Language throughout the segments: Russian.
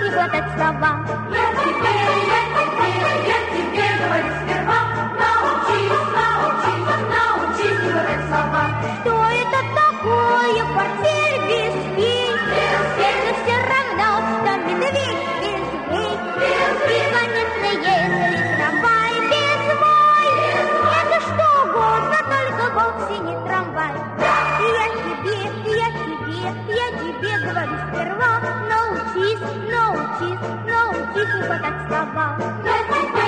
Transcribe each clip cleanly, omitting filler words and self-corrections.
не хватать слова. Я тебе говорю сперва, научись, научись, научись не хватать слова. Что это такое портфель без змей? Это все равно, что медведь без змей. И, конечно, если трамвай без змей, это что угодно, только вовсе не трамвай. Я тебе говорю сперва, научись, научись, научись не хватать слова. Я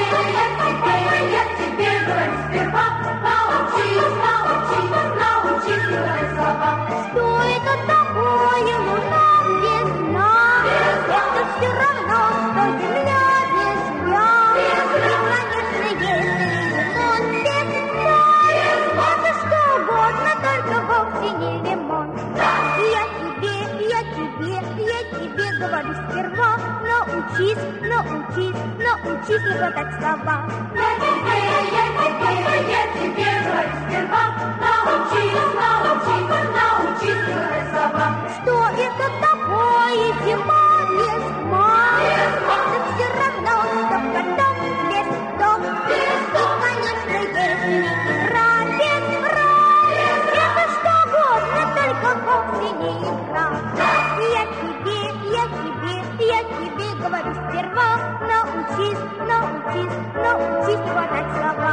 тебе говорю сперва, научись, научись, научись не хватать слова. Что это такое луна без дна? Это все равно, что земля без дня. И, конечно, если лимон без дна, это что угодно, только вовсе не лимон. Я тебе говорю сперва, научись, научись, научись не хватать слова. Я тебе говорю сперва, научись, научись, научись не хватать слова. Что это такое зима без тьма? Это все равно, что потом без дом. И, конечно, если игра без игра, это что угодно, только вовсе не игра. Я тебе говорю сперва, научись, научись, научись не хватать слова.